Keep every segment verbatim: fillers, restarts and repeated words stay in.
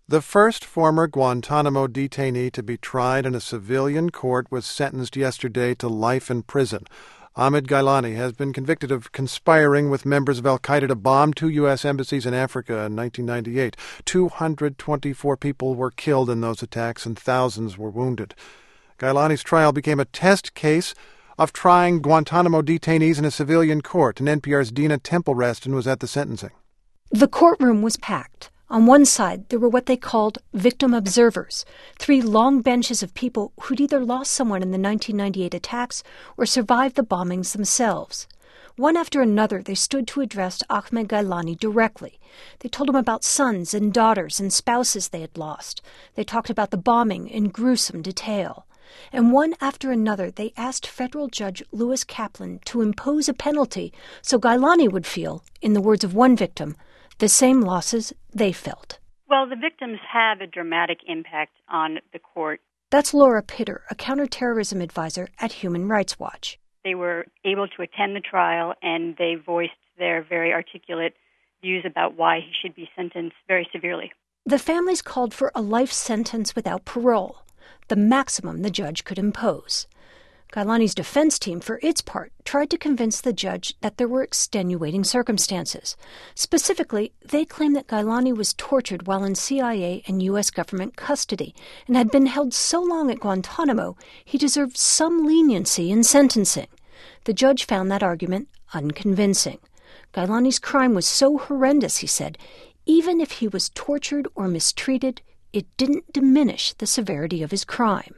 The first former Guantanamo detainee to be tried in a civilian court was sentenced yesterday to life in prison. Ahmed Ghailani has been convicted of conspiring with members of al-Qaeda to bomb two U S embassies in Africa in nineteen ninety-eight. two hundred twenty-four people were killed in those attacks and thousands were wounded. Ghailani's trial became a test case of trying Guantanamo detainees in a civilian court, and N P R's Dina Temple-Raston was at the sentencing. The courtroom was packed. On one side, there were what they called victim observers, three long benches of people who'd either lost someone in the nineteen ninety-eight attacks or survived the bombings themselves. One after another, they stood to address Ahmed Ghailani directly. They told him about sons and daughters and spouses they had lost. They talked about the bombing in gruesome detail. And one after another, they asked federal judge Lewis Kaplan to impose a penalty so Ghailani would feel, in the words of one victim, the same losses they felt. Well, the victims have a dramatic impact on the court. That's Laura Pitter, a counterterrorism advisor at Human Rights Watch. They were able to attend the trial, and they voiced their very articulate views about why he should be sentenced very severely. The families called for a life sentence without parole, the maximum the judge could impose. Ghailani's defense team, for its part, tried to convince the judge that there were extenuating circumstances. Specifically, they claimed that Ghailani was tortured while in C I A and U S government custody and had been held so long at Guantanamo he deserved some leniency in sentencing. The judge found that argument unconvincing. Ghailani's crime was so horrendous, he said, even if he was tortured or mistreated, it didn't diminish the severity of his crime.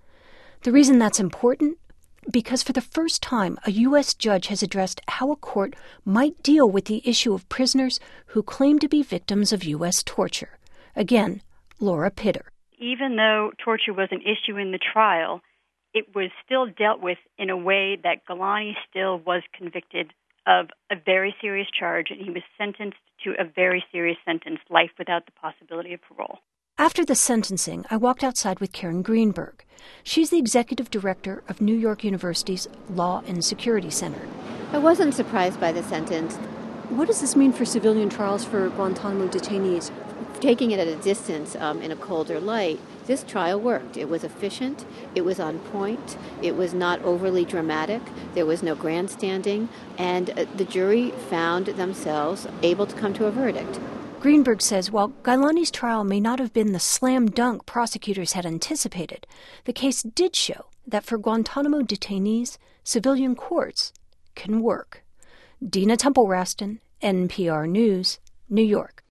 The reason that's important? Because for the first time, a U S judge has addressed how a court might deal with the issue of prisoners who claim to be victims of U S torture. Again, Laura Pitter. Even though torture was an issue in the trial, it was still dealt with in a way that Ghailani still was convicted of a very serious charge, and he was sentenced to a very serious sentence, life without the possibility of parole. After the sentencing, I walked outside with Karen Greenberg. She's the executive director of New York University's Law and Security Center. I wasn't surprised by the sentence. What does this mean for civilian trials for Guantanamo detainees? Taking it at a distance um, in a colder light, this trial worked. It was efficient. It was on point. It was not overly dramatic. There was no grandstanding. And uh, the jury found themselves able to come to a verdict. Greenberg says while Ghailani's trial may not have been the slam dunk prosecutors had anticipated, the case did show that for Guantanamo detainees, civilian courts can work. Dina Temple-Raston, N P R News, New York.